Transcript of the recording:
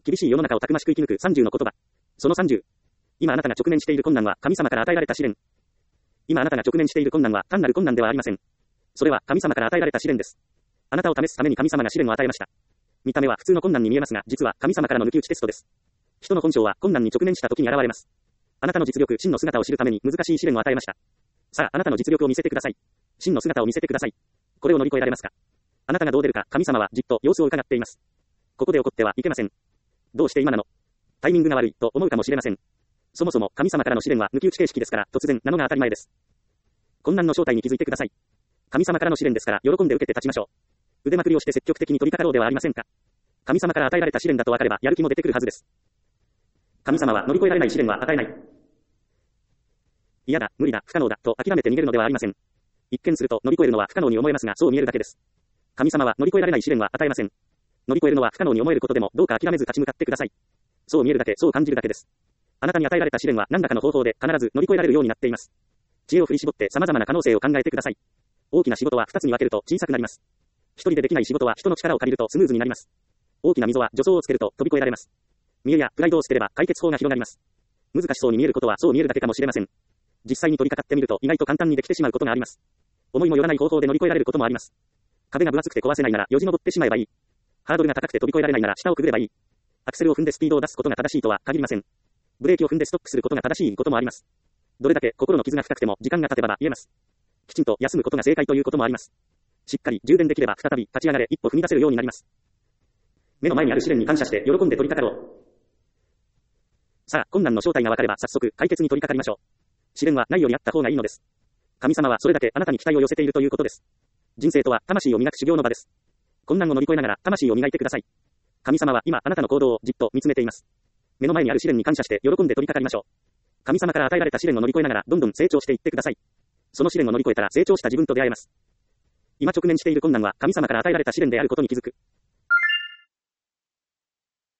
厳しい世の中をたくましく生き抜く30の言葉。その30。今あなたが直面している困難は神様から与えられた試練。今あなたが直面している困難は単なる困難ではありません。それは神様から与えられた試練です。あなたを試すために神様が試練を与えました。見た目は普通の困難に見えますが、実は神様からの抜き打ちテストです。人の本性は困難に直面した時に現れます。あなたの実力、真の姿を知るために難しい試練を与えました。さあ、あなたの実力を見せてください。真の姿を見せてください。これを乗り越えられますか？あなたがどう出るか、神様はじっと様子を伺っています。ここで怒ってはいけません。どうして今なの？タイミングが悪いと思うかもしれません。そもそも神様からの試練は抜き打ち形式ですから突然なのが当たり前です。困難の正体に気づいてください。神様からの試練ですから喜んで受けて立ちましょう。腕まくりをして積極的に取り掛かろうではありませんか。神様から与えられた試練だと分かればやる気も出てくるはずです。神様は乗り越えられない試練は与えない。嫌だ、無理だ、不可能だと諦めて逃げるのではありません。一見すると乗り越えるのは不可能に思えますがそう見えるだけです。神様は乗り越えられない試練は与えません。乗り越えるのは不可能に思えることでもどうか諦めず立ち向かってください。そう見えるだけ、そう感じるだけです。あなたに与えられた試練は何らかの方法で必ず乗り越えられるようになっています。知恵を振り絞って様々な可能性を考えてください。大きな仕事は2つに分けると小さくなります。一人でできない仕事は人の力を借りるとスムーズになります。大きな溝は助走をつけると飛び越えられます。見栄やプライドを捨てれば解決法が広がります。難しそうに見えることはそう見えるだけかもしれません。実際に取り掛かってみると意外と簡単にできてしまうことがあります。思いもよらない方法で乗り越えられることもあります。壁が分厚くて壊せないならよじ登ってしまえばいい。ハードルが高くて飛び越えられないなら下をくぐればいい。アクセルを踏んでスピードを出すことが正しいとは限りません。ブレーキを踏んでストップすることが正しいこともあります。どれだけ心の傷が深くても時間が経てば言えます。きちんと休むことが正解ということもあります。しっかり充電できれば再び立ち上がれ、一歩踏み出せるようになります。目の前にある試練に感謝して喜んで取り掛かろう。さあ、困難の正体が分かれば早速解決に取り掛かりましょう。試練はないよりあった方がいいのです。神様はそれだけあなたに期待を寄せているということです。人生とは魂を磨く修行の場です。困難を乗り越えながら魂を磨いてください。神様は今あなたの行動をじっと見つめています。目の前にある試練に感謝して喜んで取り掛かりましょう。神様から与えられた試練を乗り越えながらどんどん成長していってください。その試練を乗り越えたら成長した自分と出会えます。今直面している困難は神様から与えられた試練であることに気づく。